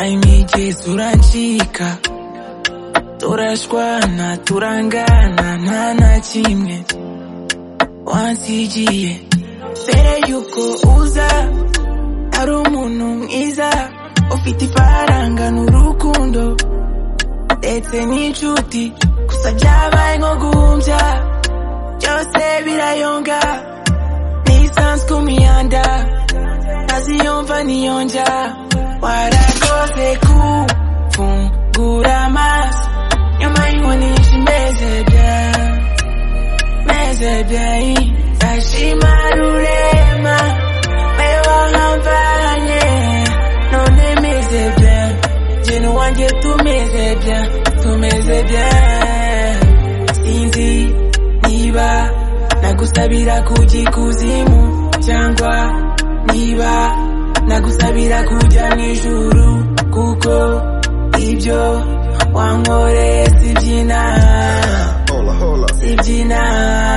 imigezi urancika turashwana turangana nta na kimwe wansigiye mbere yuko uza ari umuntu mwiza ufite ifaranga n'urukundo ndetse n'inshuti gusa byabaye nko guhumbya byose birayonga nisanzwe ku mihanda ntaziyumva niyonja warakoze kufungura amaso nyuma y'inkonisha meze bien ndashima rurema wewe wahamvanye none meze bien jeno wanjye tumeze bien sinzi niba nagusabira kujya ikuzimu cyangwa niba nagusabira kujya mw'ijuru kuko ibyo wankoreye sibyina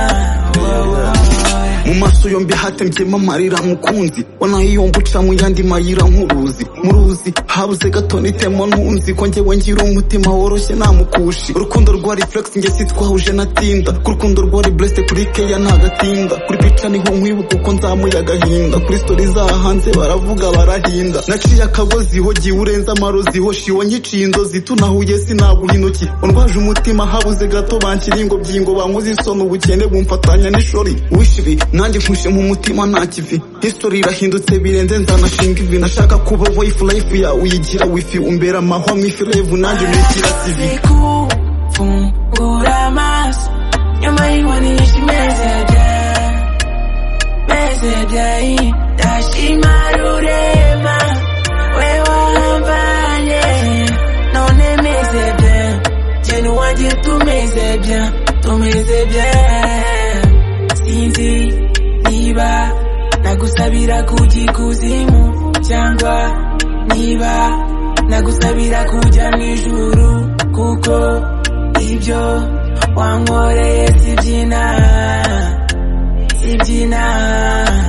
mu maso yombi hatembyemo amarira mukunzi wanayiyomba uca mu yandi mayira nk'uruzi muruzi habuze gato nitemo ntunzi ko njyewe ngira umutima woroshye namukushi urukundo rwa reflex njye sitwahuje natinda ku rukundo rwa blessed kuri keya ntagatinda kuri pica niho nkwibuka uko nzamuye agahinda kuri story zahanze baravuga barahinda naciye akagozi ho giye urenza amarozi ho shiwo nkiciye inzozi tunahuye sinaguha intoki undwaje umutima habuze gato bankiri ngo byingo bankoze isoni ubukene bumfatanya n'ishori wishiri nanjye nkushe mu mutima nta kivi history irahindutse birenze nzanashinga ivi nashaka kuba wife life ya uyigira wifi umbera amahwa mwifi live nanjye unikira sivi kufungura amaso nyuma y'inkonisha meze bien ndashima rurema wewe wahamvanye none meze bien jeno wanjye tumeze bien sinzi niba nagusabira kujya ikuzimu cyangwa niba nagusabira kujya mw'ijuru kuko ibyo wankoreye sibyina